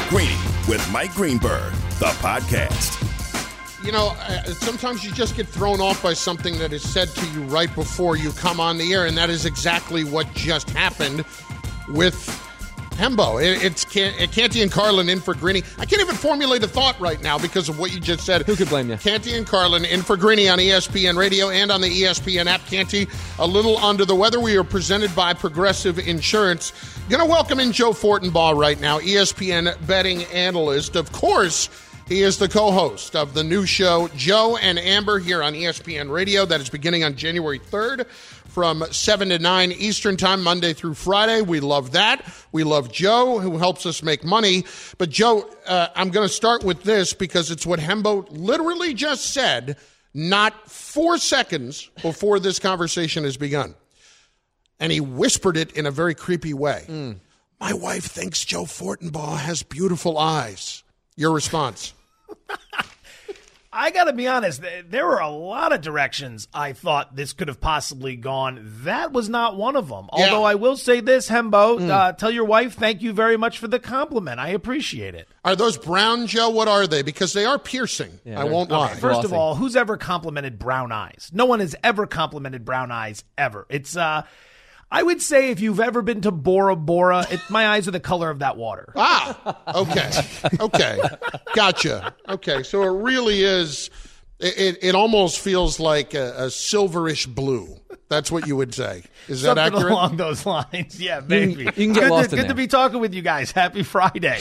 Greeny with Mike Greenberg, the podcast. You know, sometimes you just get thrown off by something that is said to you right before you come on the air, and that is exactly what just happened with Hembo. It's Canty and Carlin in for Greeny. I can't even formulate a thought right now because of what you just said. Who could blame you? Canty and Carlin in for Greeny on ESPN Radio and on the ESPN app. Canty, a little under the weather. We are presented by Progressive Insurance. Going to welcome in Joe Fortenbaugh right now, ESPN betting analyst. Of course, he is the co-host of the new show, Joe and Amber, here on ESPN Radio. That is beginning on January 3rd from 7 to 9 Eastern Time, Monday through Friday. We love that. We love Joe, who helps us make money. But, Joe, I'm going to start with this because it's what Hembo literally just said not 4 seconds before this conversation has begun. And he whispered it in a very creepy way. My wife thinks Joe Fortenbaugh has beautiful eyes. Your response? I got to be honest, there were a lot of directions I thought this could have possibly gone. That was not one of them. Yeah. Although I will say this, Hembo, tell your wife thank you very much for the compliment. I appreciate it. Are those brown, Joe? What are they? Because they are piercing. Yeah, I won't lie. First of all, who's ever complimented brown eyes? No one has ever complimented brown eyes, ever. It's, I would say if you've ever been to Bora Bora, my eyes are the color of that water. Okay. Gotcha. Okay, so it really is, it almost feels like a silverish blue. That's what you would say. Is that Something accurate? along those lines. Yeah, maybe. You can get lost in Good there. to be talking with you guys. Happy Friday.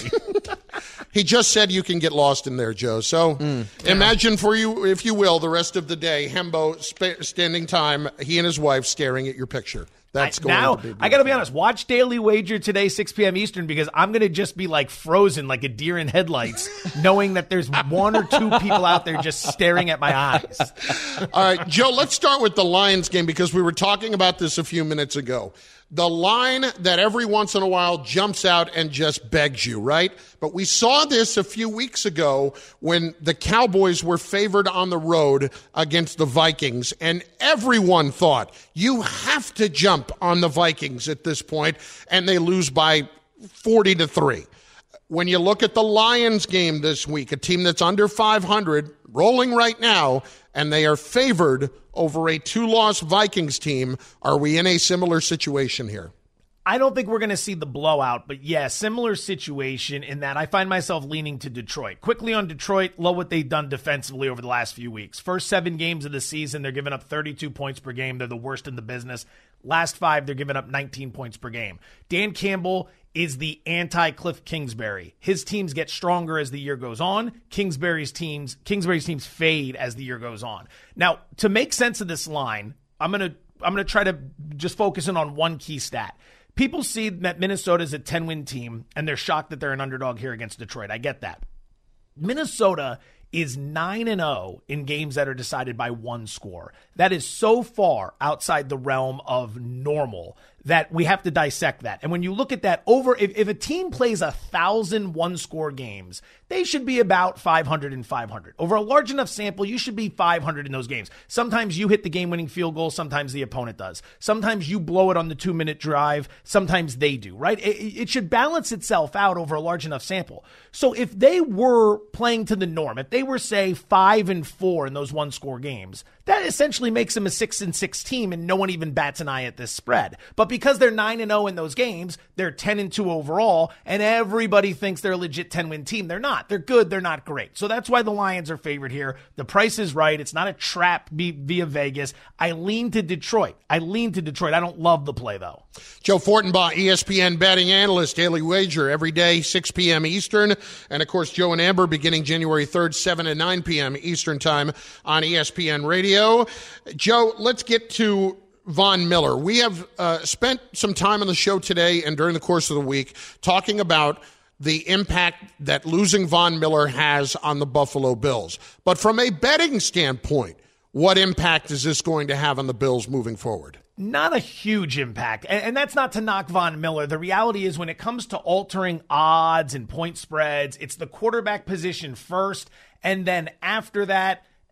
He just said you can get lost in there, Joe. So imagine for you, if you will, the rest of the day, Hembo standing time, he and his wife staring at your picture. That's going to be beautiful. I got to be honest. Watch Daily Wager today, 6 p.m. Eastern, because I'm going to just be like frozen like a deer in headlights, knowing that there's one or two people out there just staring at my eyes. All right, Joe, let's start with the Lions game because we were talking about this a few minutes ago. The line that every once in a while jumps out and just begs you, right? But we saw this a few weeks ago when the Cowboys were favored on the road against the Vikings, and everyone thought you have to jump on the Vikings at this point, and they lose by 40-3. When you look at the Lions game this week, a team that's under 500, rolling right now, and they are favored over a 2-loss Vikings team, are we in a similar situation here? I don't think we're going to see the blowout, but yeah, similar situation in that I find myself leaning to Detroit. Quickly on Detroit, love what they've done defensively over the last few weeks. First 7 games of the season, they're giving up 32 points per game. They're the worst in the business. Last 5, they're giving up 19 points per game. Dan Campbell is the anti-Cliff Kingsbury. His teams get stronger as the year goes on. Kingsbury's teams fade as the year goes on. Now, to make sense of this line, I'm gonna try to just focus in on one key stat. People see that Minnesota is a 10-win team, and they're shocked that they're an underdog here against Detroit. I get that. Minnesota is 9-0 in games that are decided by 1 score. That is so far outside the realm of normal that we have to dissect that. And when you look at that, if a team plays 1,000 one-score games, they should be about 500 and 500. Over a large enough sample, you should be 500 in those games. Sometimes you hit the game-winning field goal, sometimes the opponent does. Sometimes you blow it on the 2-minute drive, sometimes they do, right? It should balance itself out over a large enough sample. So if they were playing to the norm, if they were, say, 5-4 in those one-score games, that essentially makes them a 6-6 team, and no one even bats an eye at this spread. But because they're 9-0 in those games, they're 10-2 overall, and everybody thinks they're a legit 10-win team. They're not. They're good. They're not great. So that's why the Lions are favored here. The price is right. It's not a trap via Vegas. I lean to Detroit. I don't love the play, though. Joe Fortenbaugh, ESPN betting analyst, Daily Wager, every day, 6 p.m. Eastern. And, of course, Joe and Amber beginning January 3rd, 7 to 9 p.m. Eastern Time on ESPN Radio. Joe, let's get to Von Miller. We have spent some time on the show today and during the course of the week talking about the impact that losing Von Miller has on the Buffalo Bills. But from a betting standpoint, what impact is this going to have on the Bills moving forward? Not a huge impact. And that's not to knock Von Miller. The reality is when it comes to altering odds and point spreads, it's the quarterback position first. And then after that,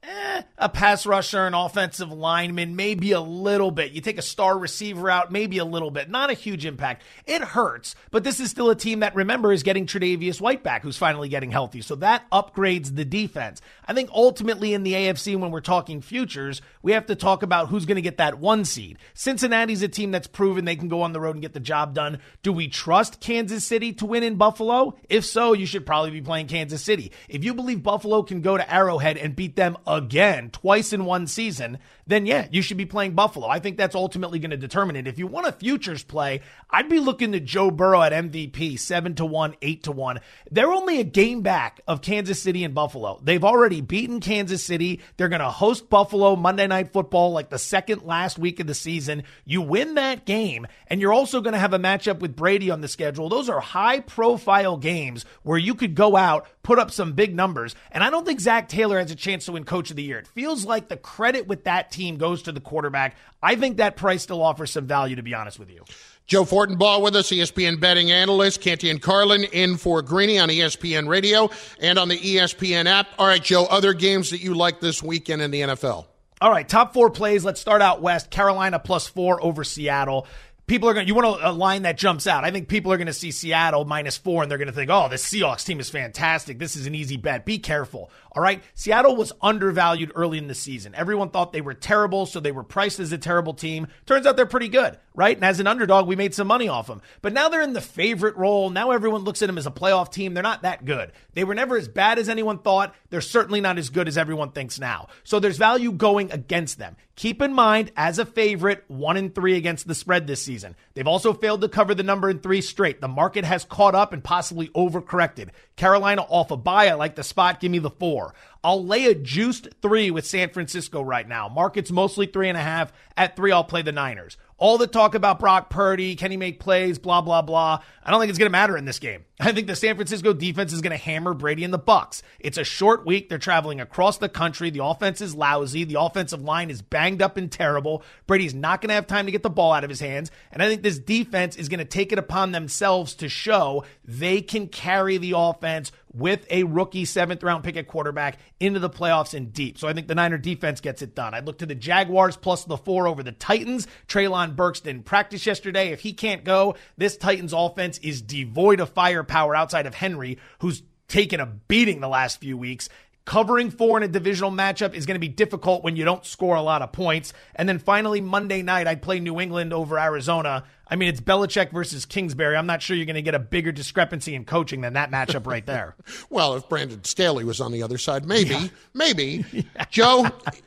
A pass rusher, an offensive lineman, maybe a little bit. You take a star receiver out, maybe a little bit. Not a huge impact. It hurts, but this is still a team that, remember, is getting Tre'Davious White back, who's finally getting healthy. So that upgrades the defense. I think ultimately in the AFC, when we're talking futures, we have to talk about who's going to get that 1 seed. Cincinnati's a team that's proven they can go on the road and get the job done. Do we trust Kansas City to win in Buffalo? If so, you should probably be playing Kansas City. If you believe Buffalo can go to Arrowhead and beat them again, twice in one season, then yeah, you should be playing Buffalo. I think that's ultimately going to determine it. If you want a futures play, I'd be looking to Joe Burrow at MVP, 7-1, 8-1. They're only a game back of Kansas City and Buffalo. They've already beaten Kansas City. They're going to host Buffalo Monday Night Football like the second last week of the season. You win that game, and you're also going to have a matchup with Brady on the schedule. Those are high-profile games where you could go out, put up some big numbers, and I don't think Zach Taylor has a chance to win Coach of the Year. It feels like the credit with that team goes to the quarterback. I think that price still offers some value, to be honest with you. Joe Fortenbaugh with us, ESPN betting analyst. Canty and Carlin in for Greeny on ESPN Radio and on the ESPN app. All right, Joe, other games that you like this weekend in the NFL? All right, top 4 plays. Let's start out west. Carolina +4 over Seattle. People are going. You want a line that jumps out. I think people are going to see Seattle -4, and they're going to think, oh, this Seahawks team is fantastic. This is an easy bet. Be careful. All right? Seattle was undervalued early in the season. Everyone thought they were terrible, so they were priced as a terrible team. Turns out they're pretty good, right? And as an underdog, we made some money off them. But now they're in the favorite role. Now everyone looks at them as a playoff team. They're not that good. They were never as bad as anyone thought. They're certainly not as good as everyone thinks now. So there's value going against them. Keep in mind, as a favorite, 1-3 against the spread this season. They've also failed to cover the number in 3 straight. The market has caught up and possibly overcorrected. Carolina off a bye. I like the spot. Give me the 4. I'll lay a juiced 3 with San Francisco right now. Market's mostly 3.5. At 3, I'll play the Niners. All the talk about Brock Purdy, can he make plays, blah, blah, blah. I don't think it's going to matter in this game. I think the San Francisco defense is going to hammer Brady and the Bucs. It's a short week. They're traveling across the country. The offense is lousy. The offensive line is banged up and terrible. Brady's not going to have time to get the ball out of his hands. And I think this defense is going to take it upon themselves to show they can carry the offense with a rookie 7th-round pick at quarterback into the playoffs and deep. So I think the Niner defense gets it done. I look to the Jaguars plus the 4 over the Titans. Treylon Burks didn't practice yesterday. If he can't go, this Titans offense is devoid of firepower outside of Henry, who's taken a beating the last few weeks. Covering 4 in a divisional matchup is going to be difficult when you don't score a lot of points. And then finally, Monday night, I'd play New England over Arizona. I mean, it's Belichick versus Kingsbury. I'm not sure you're going to get a bigger discrepancy in coaching than that matchup right there. Well, if Brandon Staley was on the other side, maybe. Yeah. Joe,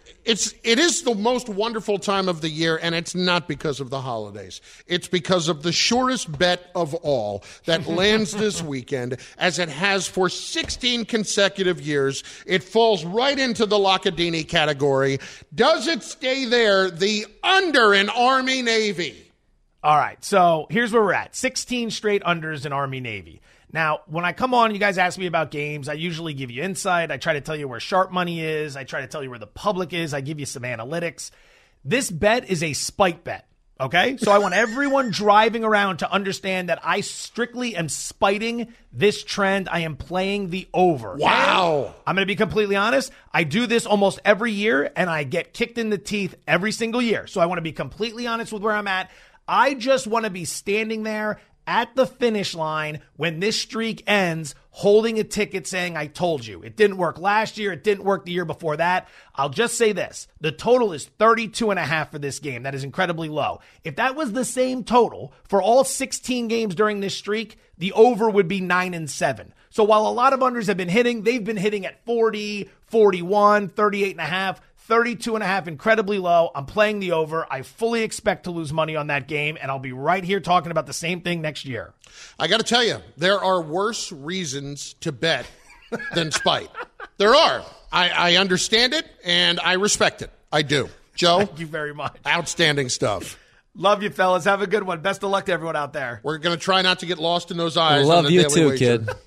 it is the most wonderful time of the year, and it's not because of the holidays. It's because of the surest bet of all that lands this weekend, as it has for 16 consecutive years. It falls right into the Lockadini category. Does it stay there? The under in Army-Navy. All right, so here's where we're at. 16 straight unders in Army-Navy. Now, when I come on, you guys ask me about games. I usually give you insight. I try to tell you where sharp money is. I try to tell you where the public is. I give you some analytics. This bet is a spite bet, okay? So I want everyone driving around to understand that I strictly am spiting this trend. I am playing the over. Wow. I'm going to be completely honest. I do this almost every year, and I get kicked in the teeth every single year. So I want to be completely honest with where I'm at. I just want to be standing there at the finish line when this streak ends, holding a ticket saying, I told you. It didn't work last year. It didn't work the year before that. I'll just say this. The total is 32.5 for this game. That is incredibly low. If that was the same total for all 16 games during this streak, the over would be 9-7. So while a lot of unders have been hitting, they've been hitting at 40, 41, 38.5. 32.5, incredibly low. I'm playing the over. I fully expect to lose money on that game, and I'll be right here talking about the same thing next year. I got to tell you, there are worse reasons to bet than spite. There are. I understand it, and I respect it. I do. Joe? Thank you very much. Outstanding stuff. Love you, fellas. Have a good one. Best of luck to everyone out there. We're going to try not to get lost in those eyes. Love on the you Daily too, Wager. kid.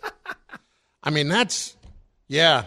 I mean, that's, yeah.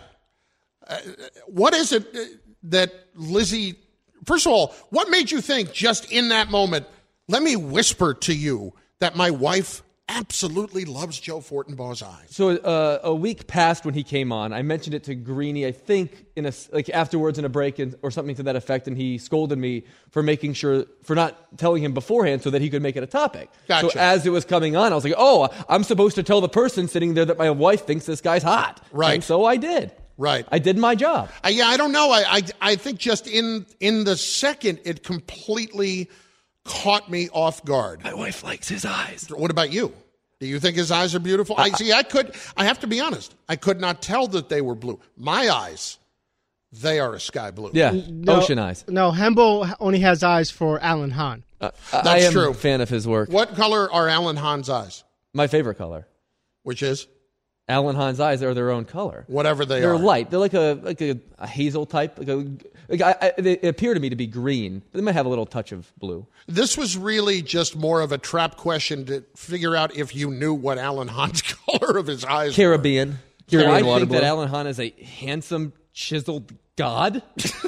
What is it that Lizzie, first of all, what made you think just in that moment, let me whisper to you that my wife absolutely loves Joe Fortenbaugh's eyes. So a week passed when he came on. I mentioned it to Greeny, I think, afterwards in a break or something to that effect, and he scolded me for not telling him beforehand so that he could make it a topic. Gotcha. So as it was coming on, I was like, oh, I'm supposed to tell the person sitting there that my wife thinks this guy's hot. Right. And so I did. Right. I did my job. I don't know. I think just in the second, it completely caught me off guard. My wife likes his eyes. What about you? Do you think his eyes are beautiful? I have to be honest. I could not tell that they were blue. My eyes, they are a sky blue. Yeah, ocean eyes. No, Hembo only has eyes for Alan Hahn. I am true. a fan of his work. What color are Alan Hahn's eyes? My favorite color. Which is? Alan Hahn's eyes are their own color. Whatever they are. They're light. They're like a hazel type. They appear to me to be green, but they might have a little touch of blue. This was really just more of a trap question to figure out if you knew what Alan Hahn's color of his eyes Caribbean. were. I think that Alan Hahn is a handsome, chiseled god.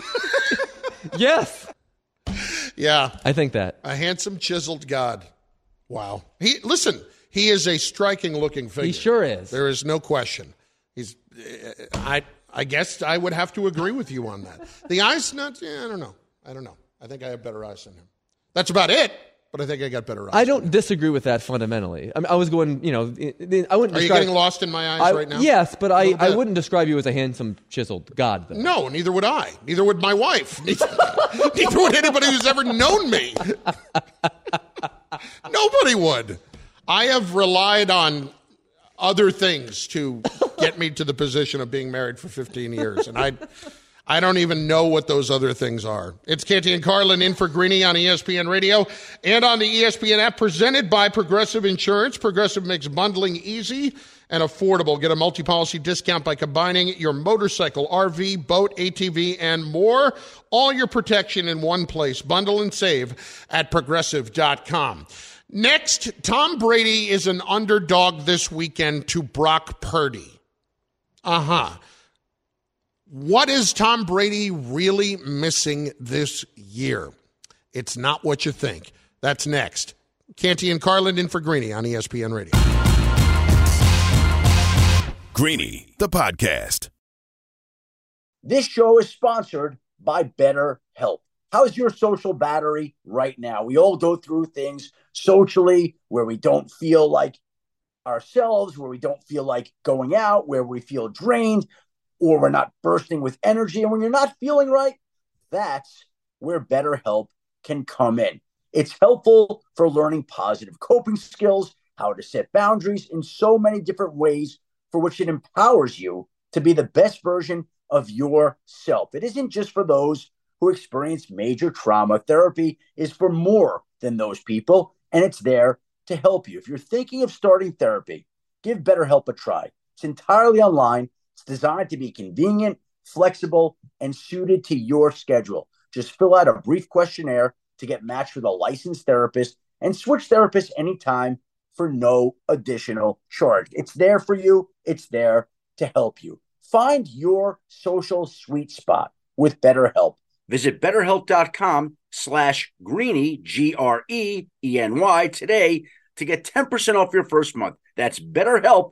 Yes. Yeah. I think that. A handsome, chiseled god. Wow. He is a striking-looking figure. He sure is. There is no question. I guess I would have to agree with you on that. The eyes, I don't know. I think I have better eyes than him. That's about it, but I think I got better eyes. I don't disagree with that fundamentally. I mean, I was going, I wouldn't Are you getting lost in my eyes right now? Yes, but I wouldn't describe you as a handsome, chiseled god, though. No, neither would I. Neither would my wife. Neither would anybody who's ever known me. Nobody would. I have relied on other things to get me to the position of being married for 15 years, and I don't even know what those other things are. It's Canty and Carlin in for Greeny on ESPN Radio and on the ESPN app, presented by Progressive Insurance. Progressive makes bundling easy and affordable. Get a multi-policy discount by combining your motorcycle, RV, boat, ATV, and more. All your protection in one place. Bundle and save at Progressive.com. Next, Tom Brady is an underdog this weekend to Brock Purdy. What is Tom Brady really missing this year? It's not what you think. That's next. Canty and Carlin in for Greeny on ESPN Radio. Greeny, the podcast. This show is sponsored by BetterHelp. How's your social battery right now? We all go through things socially where we don't feel like ourselves, where we don't feel like going out, where we feel drained, or we're not bursting with energy. And when you're not feeling right, that's where BetterHelp can come in. It's helpful for learning positive coping skills, how to set boundaries in so many different ways for which it empowers you to be the best version of yourself. It isn't just for those who experience major trauma. Therapy is for more than those people, and it's there to help you. If you're thinking of starting therapy, give BetterHelp a try. It's entirely online. It's designed to be convenient, flexible, and suited to your schedule. Just fill out a brief questionnaire to get matched with a licensed therapist and switch therapists anytime for no additional charge. It's there for you. It's there to help you. Find your social sweet spot with BetterHelp. Visit BetterHelp.com/Greeny, GREENY today to get 10% off your first month. That's BetterHelp,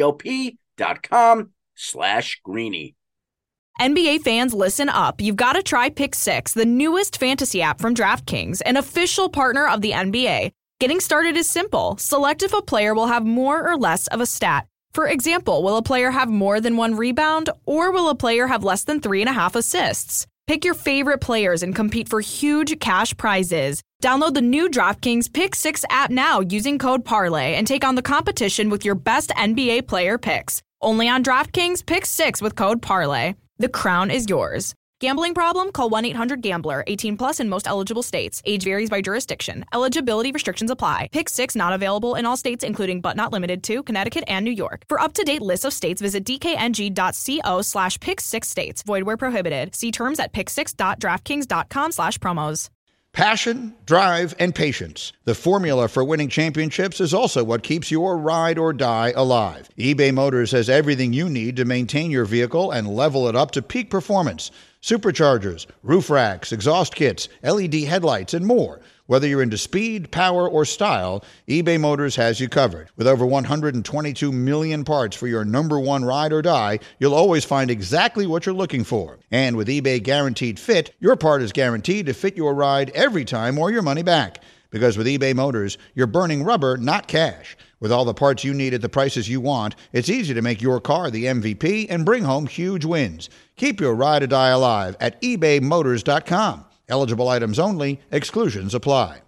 HELP.com/Greeny. NBA fans, listen up. You've got to try Pick 6, the newest fantasy app from DraftKings, an official partner of the NBA. Getting started is simple. Select if a player will have more or less of a stat. For example, will a player have more than 1 rebound, or will a player have less than 3.5 assists? Pick your favorite players and compete for huge cash prizes. Download the new DraftKings Pick 6 app now using code PARLAY and take on the competition with your best NBA player picks. Only on DraftKings Pick 6 with code PARLAY. The crown is yours. Gambling problem? Call 1-800-GAMBLER. 18 plus in most eligible states. Age varies by jurisdiction. Eligibility restrictions apply. Pick 6 not available in all states, including but not limited to Connecticut and New York. For up-to-date lists of states, visit dkng.co/pick6states. Void where prohibited. See terms at pick6.draftkings.com/promos. Passion, drive, and patience. The formula for winning championships is also what keeps your ride or die alive. eBay Motors has everything you need to maintain your vehicle and level it up to peak performance. Superchargers, roof racks, exhaust kits, LED headlights, and more. Whether you're into speed, power, or style, eBay Motors has you covered. With over 122 million parts for your number one ride or die, you'll always find exactly what you're looking for. And with eBay Guaranteed Fit, your part is guaranteed to fit your ride every time or your money back. Because with eBay Motors, you're burning rubber, not cash. With all the parts you need at the prices you want, it's easy to make your car the MVP and bring home huge wins. Keep your ride or die alive at ebaymotors.com. Eligible items only. Exclusions apply.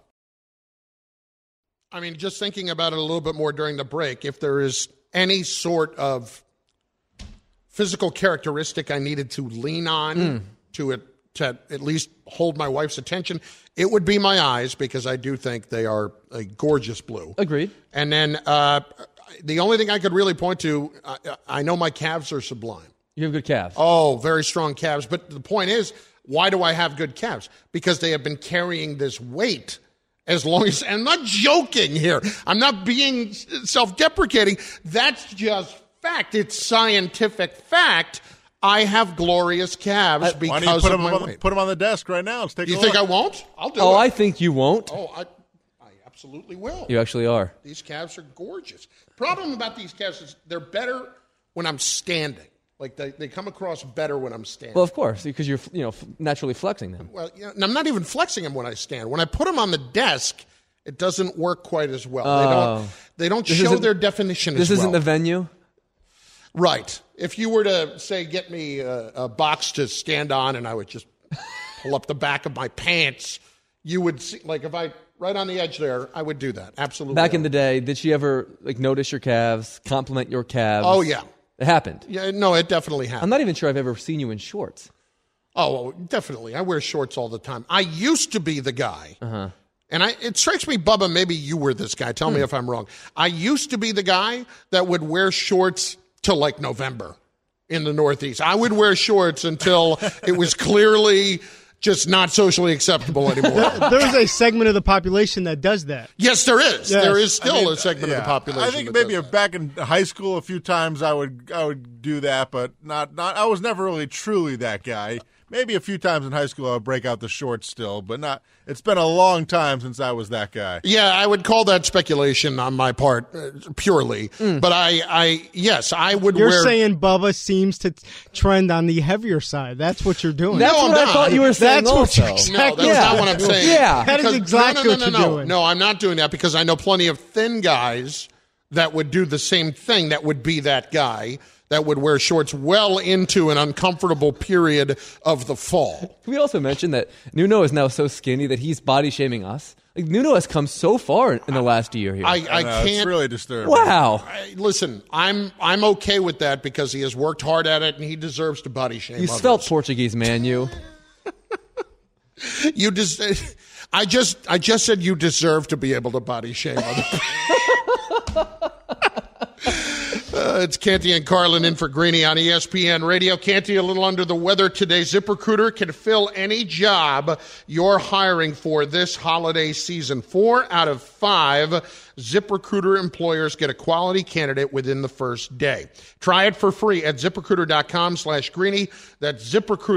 I mean, just thinking about it a little bit more during the break, if there is any sort of physical characteristic I needed to lean on to at least hold my wife's attention, it would be my eyes, because I do think they are a gorgeous blue. Agreed. And then the only thing I could really point to, I know my calves are sublime. You have good calves. Oh, very strong calves. But the point is, why do I have good calves? Because they have been carrying this weight as long as, and I'm not joking here. I'm not being self-deprecating. That's just fact. It's scientific fact. I have glorious calves because of my weight. Put them on the desk right now. Let's take a look. You think I won't? I'll do it. Oh, I think you won't. Oh, I absolutely will. You actually are. These calves are gorgeous. Problem about these calves is they're better when I'm standing. Like, they come across better when I'm standing. Well, of course, because you're naturally flexing them. Well, and I'm not even flexing them when I stand. When I put them on the desk, it doesn't work quite as well. They don't show their definition as well. This isn't the venue? Right. If you were to, say, get me a box to stand on and I would just pull up the back of my pants, you would see, like, if I, right on the edge there, I would do that. Absolutely. Back in the day, did she ever notice your calves, compliment your calves? Oh, yeah. It happened. Yeah, no, it definitely happened. I'm not even sure I've ever seen you in shorts. Oh, definitely. I wear shorts all the time. I used to be the guy. And it strikes me, Bubba, maybe you were this guy. Tell me if I'm wrong. I used to be the guy that would wear shorts till like November in the Northeast. I would wear shorts until it was clearly just not socially acceptable anymore. There's a segment of the population that does that. Yes, there is. Yes. There is still a segment of the population. I think maybe back in high school a few times I would do that, but not. I was never really truly that guy. Maybe a few times in high school I would break out the shorts still, but not. It's been a long time since I was that guy. Yeah, I would call that speculation on my part, purely. But yes, I would wear. You're saying Bubba seems to trend on the heavier side. That's what you're doing. That's what I thought you were saying also. No, that's not what I'm saying. Yeah. That is exactly what you're doing. No, I'm not doing that, because I know plenty of thin guys that would do the same thing, that would be that guy that would wear shorts well into an uncomfortable period of the fall. Can we also mention that Nuno is now so skinny that he's body shaming us? Like, Nuno has come so far in the last year here. I can't. It's really disturbing. Wow. Listen, I'm okay with that, because he has worked hard at it and he deserves to body shame You others. spelled Portuguese, man, you. I just said you deserve to be able to body shame other people. It's Canty and Carlin in for Greeny on ESPN Radio. Canty, a little under the weather today. ZipRecruiter can fill any job you're hiring for this holiday season. 4 out of 5 ZipRecruiter employers get a quality candidate within the first day. Try it for free at ZipRecruiter.com/Greeny. That's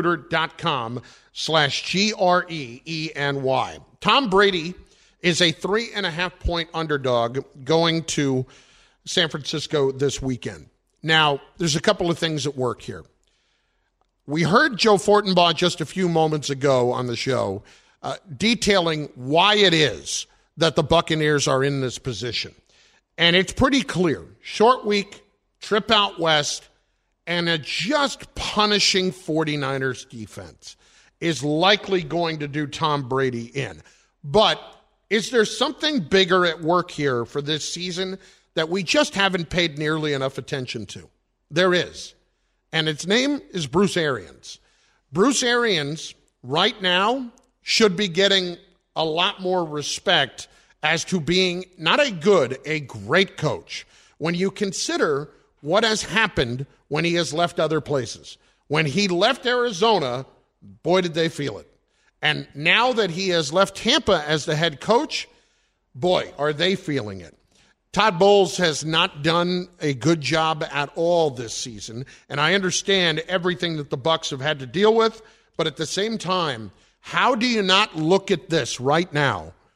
ZipRecruiter.com/GREENY. Tom Brady is a 3.5-point underdog going to San Francisco this weekend. Now, there's a couple of things at work here. We heard Joe Fortenbaugh just a few moments ago on the show detailing why it is that the Buccaneers are in this position. And it's pretty clear. Short week, trip out west, and a just punishing 49ers defense is likely going to do Tom Brady in. But is there something bigger at work here for this season that we just haven't paid nearly enough attention to? There is. And its name is Bruce Arians. Bruce Arians, right now, should be getting a lot more respect as to being not a great coach. When you consider what has happened when he has left other places. When he left Arizona, boy, did they feel it. And now that he has left Tampa as the head coach, boy, are they feeling it. Todd Bowles has not done a good job at all this season, and I understand everything that the Bucs have had to deal with, but at the same time, how do you not look at this right now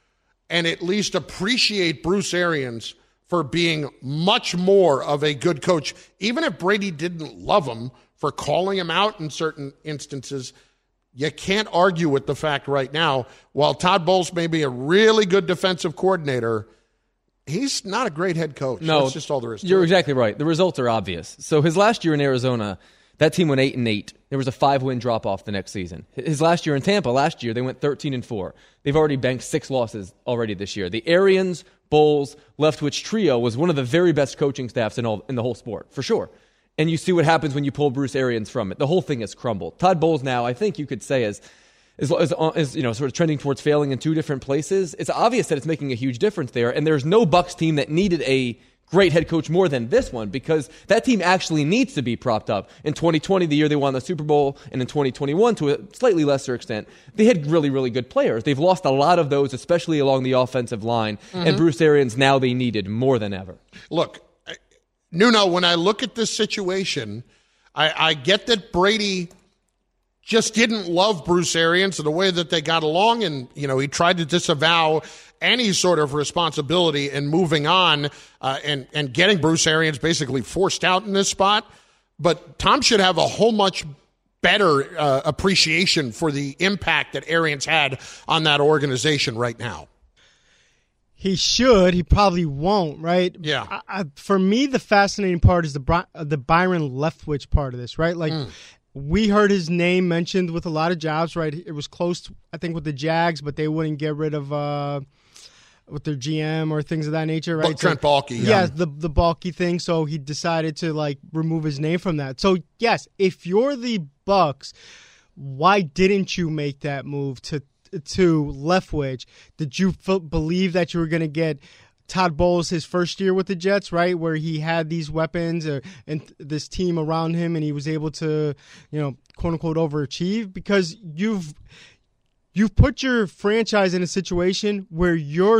and at least appreciate Bruce Arians for being much more of a good coach, even if Brady didn't love him for calling him out in certain instances. You can't argue with the fact right now, while Todd Bowles may be a really good defensive coordinator, he's not a great head coach. No, that's just all there is to it. You're exactly right. The results are obvious. So his last year in Arizona, that team went 8-8. There was a 5-win drop-off the next season. His last year in Tampa, last year, they went 13-4. They've already banked 6 losses already this year. The Arians, Bowles, Leftwich trio was one of the very best coaching staffs in the whole sport, for sure. And you see what happens when you pull Bruce Arians from it. The whole thing has crumbled. Todd Bowles now, I think you could say, is sort of trending towards failing in 2 different places. It's obvious that it's making a huge difference there, and there's no Bucs team that needed a great head coach more than this one, because that team actually needs to be propped up. In 2020, the year they won the Super Bowl, and in 2021, to a slightly lesser extent, they had really, really good players. They've lost a lot of those, especially along the offensive line, and Bruce Arians now they needed more than ever. Look, Nuno, when I look at this situation, I get that Brady just didn't love Bruce Arians and the way that they got along, and he tried to disavow any sort of responsibility in moving on and getting Bruce Arians basically forced out in this spot. But Tom should have a whole much better appreciation for the impact that Arians had on that organization right now. He should. He probably won't, right? Yeah. For me, the fascinating part is the Byron Leftwich part of this, right? Like, we heard his name mentioned with a lot of jobs, right? It was close, I think, with the Jags, but they wouldn't get rid of with their GM or things of that nature, right? Trent Baalke. Yeah, the Baalke thing. So he decided to remove his name from that. So yes, if you're the Bucs, why didn't you make that move to Leftwich? Did you believe that you were going to get Todd Bowles his first year with the Jets, right, where he had these weapons and this team around him, and he was able to, quote unquote, overachieve? Because you've put your franchise in a situation where you're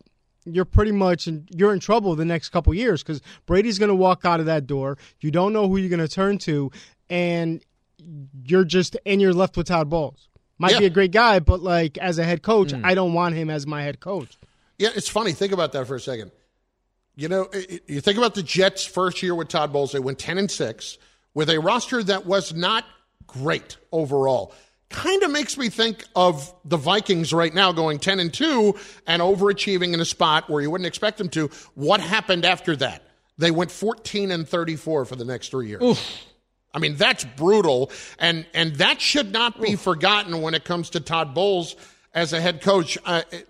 pretty much you're in trouble the next couple years, because Brady's going to walk out of that door. You don't know who you're going to turn to, and you're left with Todd Bowles. Might be a great guy, but as a head coach, I don't want him as my head coach. Yeah, it's funny. Think about that for a second. You think about the Jets' first year with Todd Bowles. They went 10-6 with a roster that was not great overall. Kind of makes me think of the Vikings right now going 10-2 and overachieving in a spot where you wouldn't expect them to. What happened after that? They went 14-34 for the next 3 years. Oof. I mean, that's brutal, and that should not be forgotten when it comes to Todd Bowles as a head coach.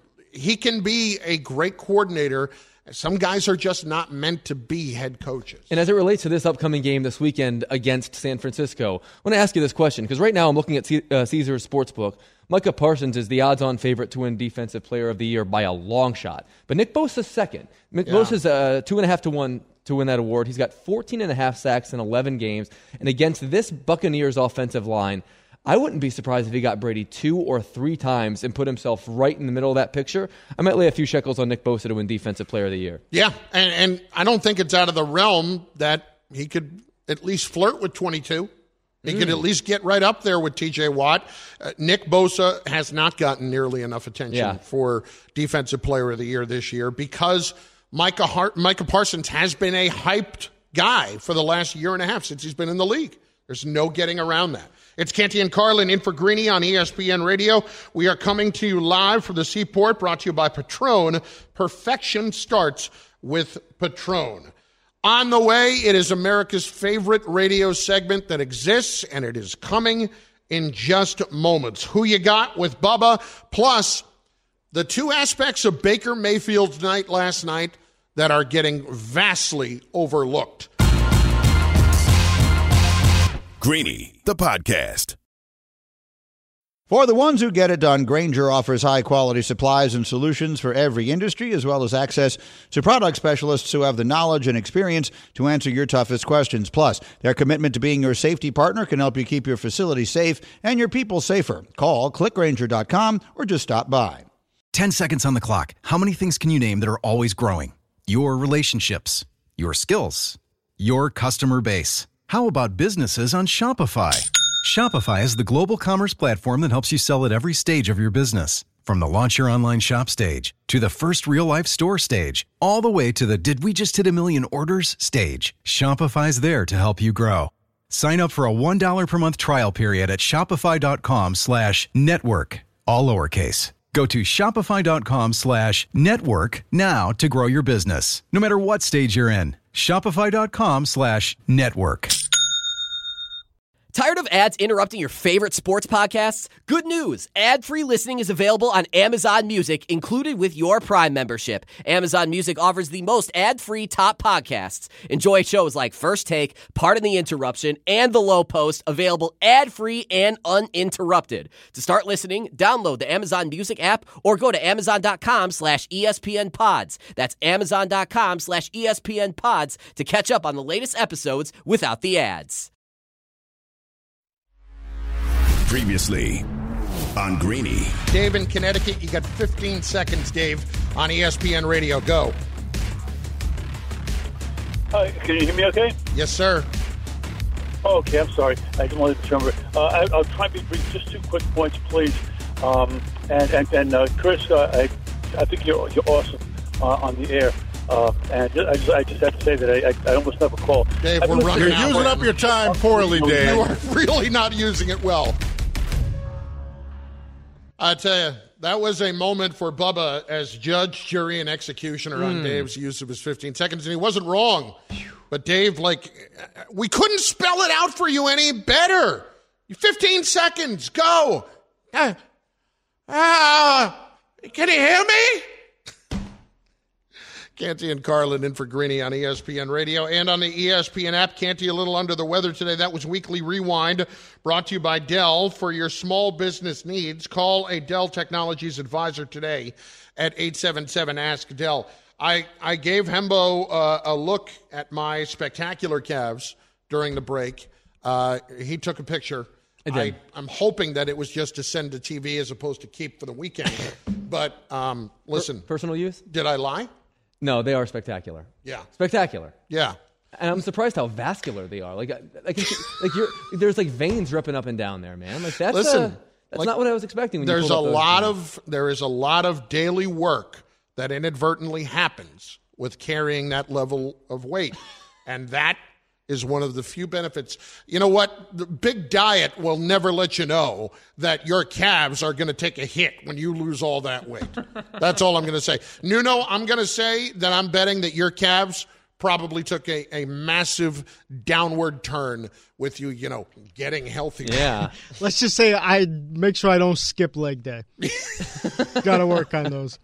He can be a great coordinator. Some guys are just not meant to be head coaches. And as it relates to this upcoming game this weekend against San Francisco, I want to ask you this question, because right now I'm looking at Caesars Sportsbook. Micah Parsons is the odds-on favorite to win Defensive Player of the Year by a long shot. But Nick Bosa's second. Nick Bosa's 2.5 to 1 to win that award. He's got 14.5 sacks in 11 games. And against this Buccaneers offensive line, I wouldn't be surprised if he got Brady 2 or 3 times and put himself right in the middle of that picture. I might lay a few shekels on Nick Bosa to win Defensive Player of the Year. Yeah, and I don't think it's out of the realm that he could at least flirt with 22. He could at least get right up there with T.J. Watt. Nick Bosa has not gotten nearly enough attention for Defensive Player of the Year this year because Micah Parsons has been a hyped guy for the last year and a half since he's been in the league. There's no getting around that. It's Canty and Carlin in for Greeny on ESPN Radio. We are coming to you live from the Seaport, brought to you by Patron. Perfection starts with Patron. On the way, it is America's favorite radio segment that exists, and it is coming in just moments. Who You Got with Bubba, plus the 2 aspects of Baker Mayfield's night last night that are getting vastly overlooked. Greeny, the podcast. For the ones who get it done, Grainger offers high-quality supplies and solutions for every industry, as well as access to product specialists who have the knowledge and experience to answer your toughest questions. Plus, their commitment to being your safety partner can help you keep your facility safe and your people safer. Call, clickgrainger.com, or just stop by. 10 seconds on the clock. How many things can you name that are always growing? Your relationships, your skills, your customer base. How about businesses on Shopify? Shopify is the global commerce platform that helps you sell at every stage of your business. From the launch your online shop stage to the first real-life store stage, all the way to the did we just hit a million orders stage, Shopify's there to help you grow. Sign up for a $1 per month trial period at shopify.com/network, all lowercase. Go to shopify.com/network now to grow your business, no matter what stage you're in. Shopify.com/network. Tired of ads interrupting your favorite sports podcasts? Good news! Ad-free listening is available on Amazon Music, included with your Prime membership. Amazon Music offers the most ad-free top podcasts. Enjoy shows like First Take, Pardon the Interruption, and The Low Post, available ad-free and uninterrupted. To start listening, download the Amazon Music app or go to amazon.com/ESPN Pods. That's amazon.com/ESPN Pods to catch up on the latest episodes without the ads. Previously on Greeny. Dave in Connecticut, you got 15 seconds, Dave, on ESPN Radio. Go. Can you hear me okay? Yes, sir. Oh, okay, I'm sorry. I didn't want to remember. I'll try and be brief. Just 2 quick points, please. And Chris, I think you're awesome on the air. And I just have to say that I almost never call. Dave, we're running You're out. using up your time poorly, Dave. You are really not using it well. I tell you, that was a moment for Bubba as judge, jury, and executioner on Dave's use of his 15 seconds, and he wasn't wrong. But Dave, we couldn't spell it out for you any better. 15 seconds, go. Can you hear me? Canty and Carlin in for Greeny on ESPN Radio and on the ESPN app. Canty a little under the weather today. That was Weekly Rewind, brought to you by Dell. For your small business needs, call a Dell Technologies advisor today at 877-ASK-DELL. I gave Hembo a look at my spectacular calves during the break. He took a picture. I'm hoping that it was just to send to TV as opposed to keep for the weekend. But listen. Personal use? Did I lie? No, they are spectacular. Yeah. Spectacular. Yeah. And I'm surprised how vascular they are. There's veins ripping up and down there, man. That's not what I was expecting. When there is a lot of daily work that inadvertently happens with carrying that level of weight, and that is one of the few benefits. You know what? The big diet will never let you know that your calves are going to take a hit when you lose all that weight. That's all I'm going to say. Nuno, I'm going to say that I'm betting that your calves probably took a massive downward turn with you, getting healthier. Yeah. Let's just say I make sure I don't skip leg day. Got to work on those.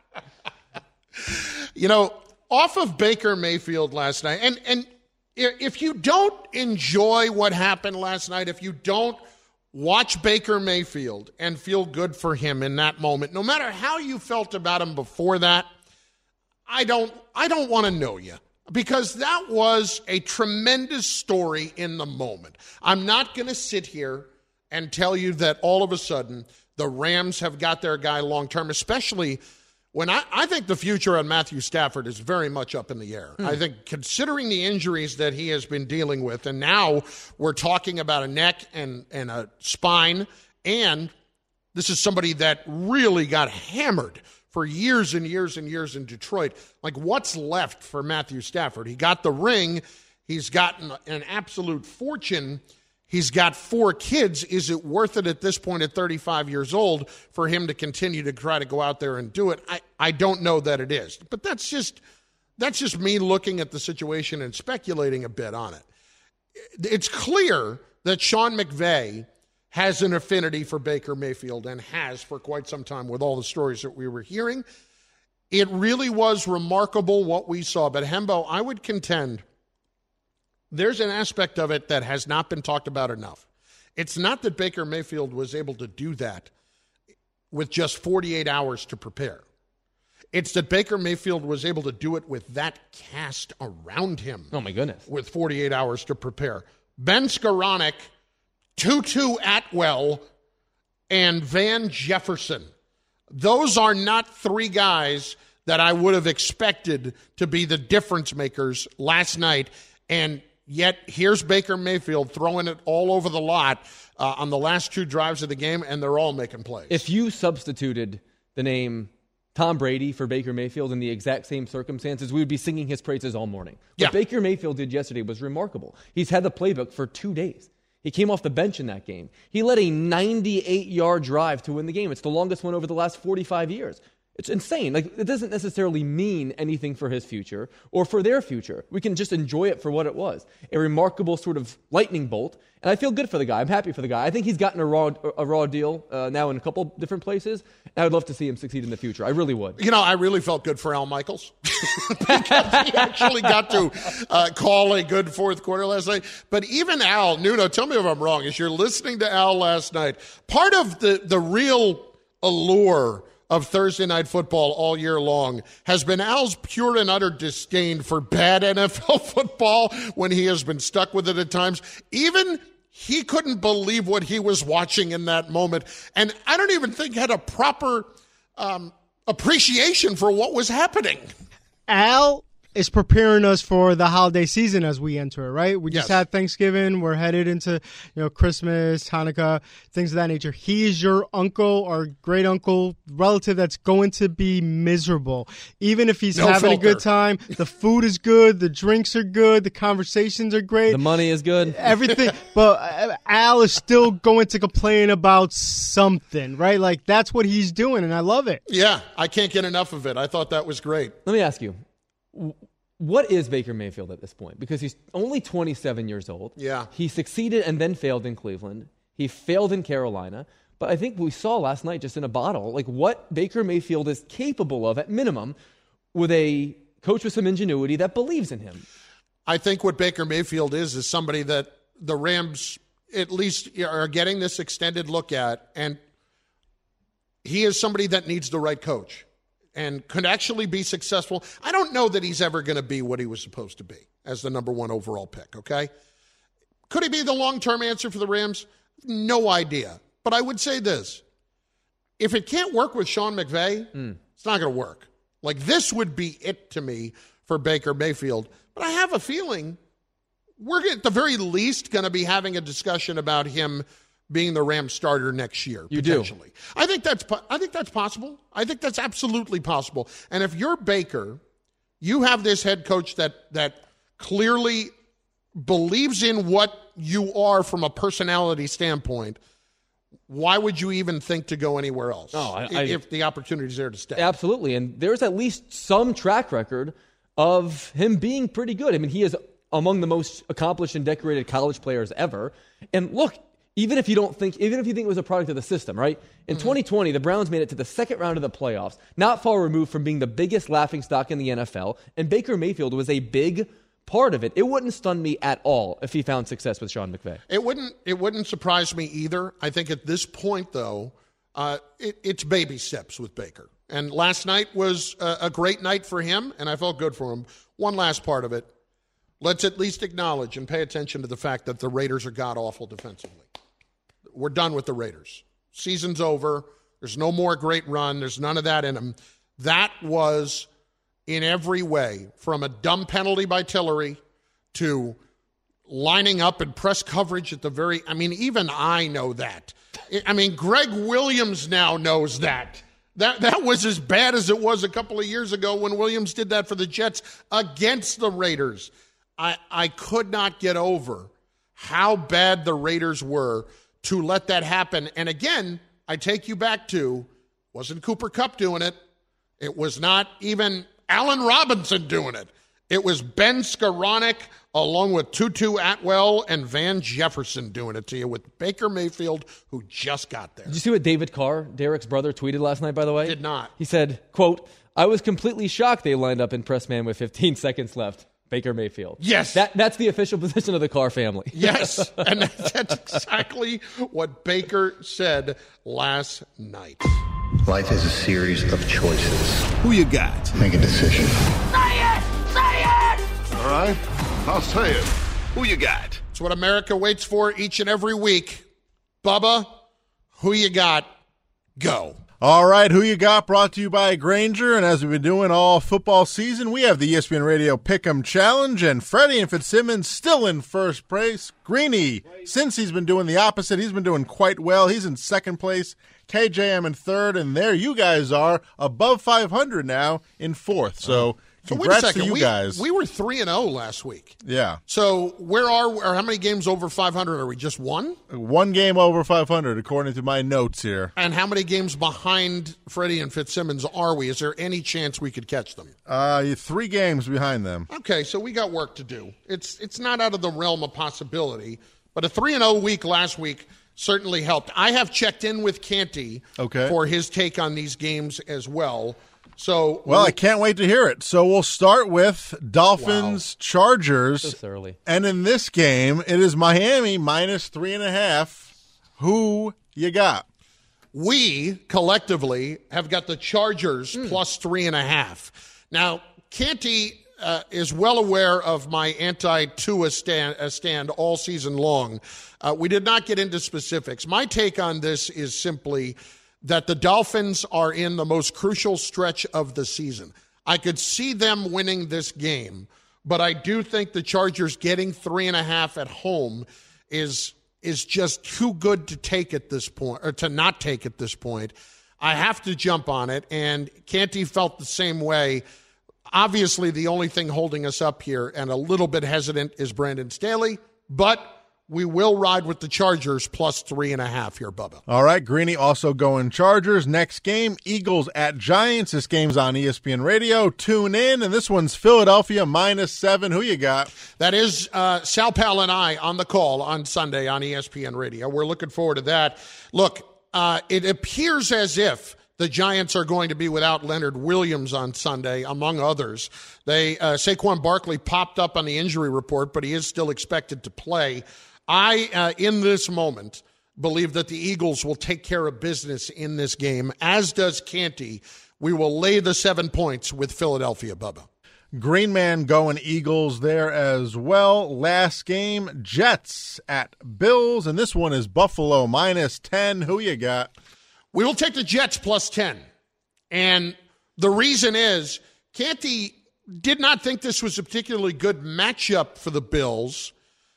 Off of Baker Mayfield last night, and if you don't enjoy what happened last night, if you don't watch Baker Mayfield and feel good for him in that moment, no matter how you felt about him before that, I don't want to know you, because that was a tremendous story in the moment. I'm not going to sit here and tell you that all of a sudden the Rams have got their guy long term, especially when I think the future on Matthew Stafford is very much up in the air. I think considering the injuries that he has been dealing with, and now we're talking about a neck and a spine, and this is somebody that really got hammered for years and years and years in Detroit. What's left for Matthew Stafford? He got the ring. He's gotten an absolute fortune. He's got 4 kids. Is it worth it at this point at 35 years old for him to continue to try to go out there and do it? I don't know that it is. But that's just me looking at the situation and speculating a bit on it. It's clear that Sean McVay has an affinity for Baker Mayfield and has for quite some time with all the stories that we were hearing. It really was remarkable what we saw. But Hembo, I would contend there's an aspect of it that has not been talked about enough. It's not that Baker Mayfield was able to do that with just 48 hours to prepare. It's that Baker Mayfield was able to do it with that cast around him. Oh, my goodness. With 48 hours to prepare. Ben Skoranek, Tutu Atwell, and Van Jefferson. Those are not 3 guys that I would have expected to be the difference makers last night. And yet, here's Baker Mayfield throwing it all over the lot on the last 2 drives of the game, and they're all making plays. If you substituted the name Tom Brady for Baker Mayfield in the exact same circumstances, we would be singing his praises all morning. What Baker Mayfield did yesterday was remarkable. He's had the playbook for 2 days. He came off the bench in that game. He led a 98-yard drive to win the game. It's the longest one over the last 45 years. It's insane. Like, it doesn't necessarily mean anything for his future or for their future. We can just enjoy it for what it was. A remarkable sort of lightning bolt. And I feel good for the guy. I'm happy for the guy. I think he's gotten a raw deal now in a couple different places. And I'd love to see him succeed in the future. I really would. You know, I really felt good for Al Michaels because he actually got to call a good fourth quarter last night. But even Al, Nuno, tell me if I'm wrong, as you're listening to Al last night, part of the real allure of Thursday Night Football all year long has been Al's pure and utter disdain for bad NFL football when he has been stuck with it at times. Even he couldn't believe what he was watching in that moment. And I don't even think had a proper appreciation for what was happening. Al is preparing us for the holiday season as we enter it, right? We just had Thanksgiving. We're headed into, Christmas, Hanukkah, things of that nature. He is your uncle or great uncle, relative that's going to be miserable. Even if he's having a good time, the food is good, the drinks are good, the conversations are great. The money is good. Everything. But Al is still going to complain about something, right? Like, that's what he's doing, and I love it. Yeah, I can't get enough of it. I thought that was great. Let me ask you. What is Baker Mayfield at this point? Because he's only 27 years old. Yeah. He succeeded and then failed in Cleveland. He failed in Carolina. But I think we saw last night just in a bottle, like what Baker Mayfield is capable of at minimum with a coach with some ingenuity that believes in him. I think what Baker Mayfield is somebody that the Rams at least are getting this extended look at, and he is somebody that needs the right coach and could actually be successful. I don't know that he's ever going to be what he was supposed to be as the number one overall pick, okay? Could he be the long-term answer for the Rams? No idea. But I would say this. If it can't work with Sean McVay, it's not going to work. Like, this would be it to me for Baker Mayfield. But I have a feeling we're at the very least going to be having a discussion about him being the Rams starter next year, potentially. I think that's possible. I think that's absolutely possible. And if you're Baker, you have this head coach that clearly believes in what you are from a personality standpoint. Why would you even think to go anywhere else if the opportunity is there to stay? Absolutely. And there's at least some track record of him being pretty good. I mean, he is among the most accomplished and decorated college players ever. And look, even if you think it was a product of the system, right? In 2020, the Browns made it to the second round of the playoffs, not far removed from being the biggest laughingstock in the NFL, and Baker Mayfield was a big part of it. It wouldn't stun me at all if he found success with Sean McVay. It wouldn't surprise me either. I think at this point, though, it's baby steps with Baker. And last night was a great night for him, and I felt good for him. One last part of it. Let's at least acknowledge and pay attention to the fact that the Raiders are god-awful defensively. We're done with the Raiders. Season's over. There's no more great run. There's none of that in them. That was, in every way, from a dumb penalty by Tillery to lining up and press coverage at the very – I mean, even I know that. I mean, Greg Williams now knows that. That was as bad as it was a couple of years ago when Williams did that for the Jets against the Raiders. I could not get over how bad the Raiders were to let that happen. And again, I take you back to, wasn't Cooper Kupp doing it. It was not even Allen Robinson doing it. It was Ben Skoranek along with Tutu Atwell and Van Jefferson doing it to you with Baker Mayfield, who just got there. Did you see what David Carr, Derek's brother, tweeted last night, by the way? Did not. He said, quote, "I was completely shocked they lined up in press man with 15 seconds left. Baker Mayfield." Yes. That's the official position of the Carr family. Yes. And that's exactly what Baker said last night. Life is a series of choices. Who you got? Make a decision. Say it! Say it! All right, I'll say it. Who you got? It's what America waits for each and every week. Bubba, who you got? Go. All right, who you got? Brought to you by Grainger, and as we've been doing all football season, we have the ESPN Radio Pick'em Challenge, and Freddie and Fitzsimmons still in first place. Greeny, since he's been doing the opposite, he's been doing quite well. He's in second place. KJM in third, and there you guys are, above 500 now in fourth. So congrats to you guys. We were 3-0 last week. Yeah. So how many games over 500 are we? Just one? One game over 500, according to my notes here. And how many games behind Freddie and Fitzsimmons are we? Is there any chance we could catch them? 3 games behind them. Okay, so we got work to do. It's not out of the realm of possibility, but a 3-0 week last week certainly helped. I have checked in with Canty for his take on these games as well. So, I can't wait to hear it. So we'll start with Dolphins Chargers. This early. And in this game, it is Miami minus 3.5. Who you got? We collectively have got the Chargers plus 3.5. Now, Canty is well aware of my anti-Tua stand all season long. We did not get into specifics. My take on this is simply that the Dolphins are in the most crucial stretch of the season. I could see them winning this game, but I do think the Chargers getting 3.5 at home is just too good to take at this point, or to not take at this point. I have to jump on it, and Canty felt the same way. Obviously, the only thing holding us up here and a little bit hesitant is Brandon Staley, but we will ride with the Chargers plus 3.5 here, Bubba. All right, Greeny also going Chargers. Next game, Eagles at Giants. This game's on ESPN Radio. Tune in, and this one's Philadelphia minus 7. Who you got? That is Sal Pal and I on the call on Sunday on ESPN Radio. We're looking forward to that. Look, it appears as if the Giants are going to be without Leonard Williams on Sunday, among others. Saquon Barkley popped up on the injury report, but he is still expected to play. I, in this moment, believe that the Eagles will take care of business in this game, as does Canty. We will lay the 7 points with Philadelphia, Bubba. Green Man going Eagles there as well. Last game, Jets at Bills, and this one is Buffalo minus 10. Who you got? We will take the Jets plus 10. And the reason is Canty did not think this was a particularly good matchup for the Bills,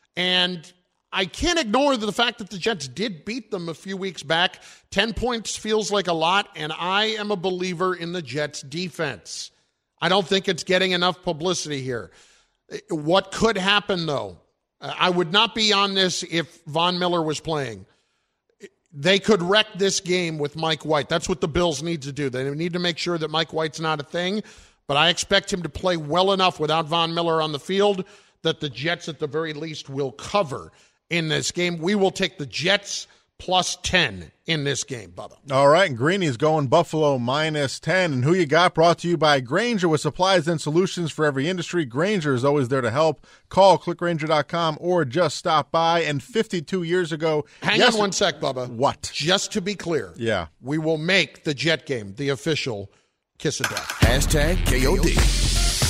and I can't ignore the fact that the Jets did beat them a few weeks back. 10 points feels like a lot, and I am a believer in the Jets' defense. I don't think it's getting enough publicity here. What could happen, though? I would not be on this if Von Miller was playing. They could wreck this game with Mike White. That's what the Bills need to do. They need to make sure that Mike White's not a thing, but I expect him to play well enough without Von Miller on the field that the Jets at the very least will cover in this game. We will take the Jets plus 10 in this game, Bubba. All right, and Greeny's going Buffalo minus 10. And who you got? Brought to you by Grainger, with supplies and solutions for every industry. Grainger is always there to help. Call clickgrainger.com or just stop by. And 52 years ago... Hang on one sec, Bubba. What? Just to be clear. Yeah. We will make the Jet game the official kiss of death. Hashtag KOD.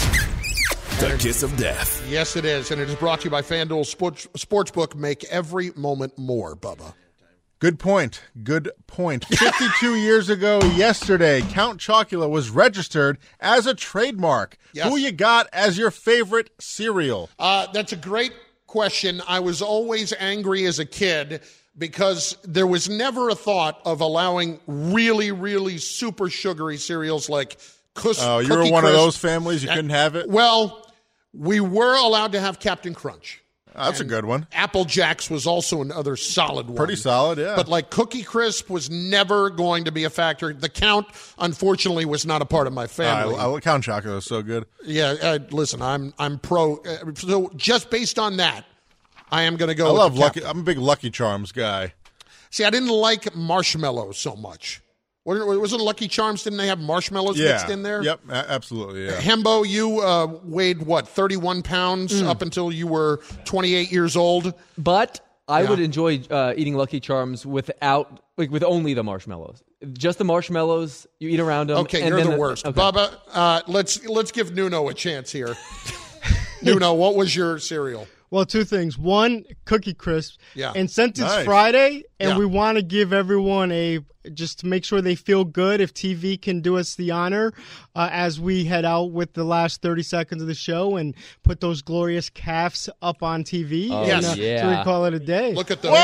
The kiss of death. Yes, it is. And it is brought to you by FanDuel Sportsbook. Make every moment more, Bubba. Good point. Good point. 52 years ago yesterday, Count Chocula was registered as a trademark. Yes. Who you got as your favorite cereal? That's a great question. I was always angry as a kid because there was never a thought of allowing really, really super sugary cereals like Cookie Oh, you were one of those families? You couldn't have it? Well, we were allowed to have Captain Crunch. That's a good one. Apple Jacks was also another solid one. Pretty solid, yeah. But like Cookie Crisp was never going to be a factor. The Count, unfortunately, was not a part of my family. Count Chocula is so good. Yeah, listen, I'm pro. So just based on that, I am going to go. I love Lucky. I'm a big Lucky Charms guy. See, I didn't like marshmallows so much. Was it Lucky Charms? Didn't they have marshmallows mixed in there? Yep, absolutely, yeah. Hembo, you weighed, 31 pounds up until you were 28 years old? But I would enjoy eating Lucky Charms with only the marshmallows. Just the marshmallows, you eat around them. Okay, and you're then the worst. Okay. Bubba, let's give Nuno a chance here. Nuno, what was your cereal? Well, two things. One, Cookie Crisp. Yeah. And since it's Friday, and we want to give everyone just to make sure they feel good, if TV can do us the honor as we head out with the last 30 seconds of the show and put those glorious calves up on TV. Oh, and, yeah. So we call it a day. Look at the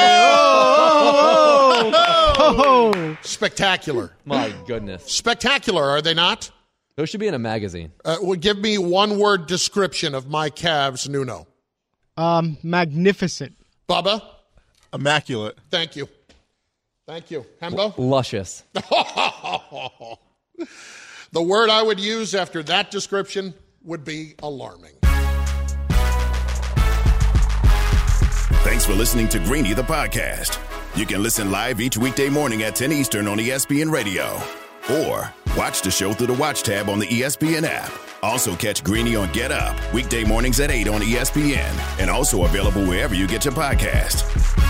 spectacular. My goodness. Spectacular, are they not? Those should be in a magazine. Well, give me one-word description of my calves, Nuno. Magnificent. Bubba? Immaculate. Thank you. Hembo? Luscious. The word I would use after that description would be alarming. Thanks for listening to Greeny the podcast. You can listen live each weekday morning at 10 Eastern on ESPN Radio. Or watch the show through the Watch tab on the ESPN app. Also catch Greeny on Get Up, weekday mornings at 8 on ESPN. And also available wherever you get your podcast.